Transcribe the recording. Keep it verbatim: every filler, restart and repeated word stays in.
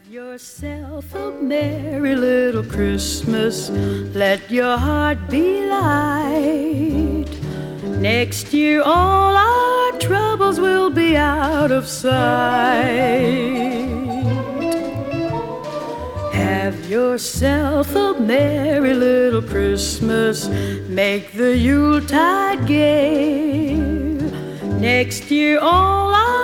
Yourself a merry little Christmas. Let your heart be light. Next year all our troubles will be out of sight. Have yourself a merry little Christmas. Make the Yuletide gay. Next year all our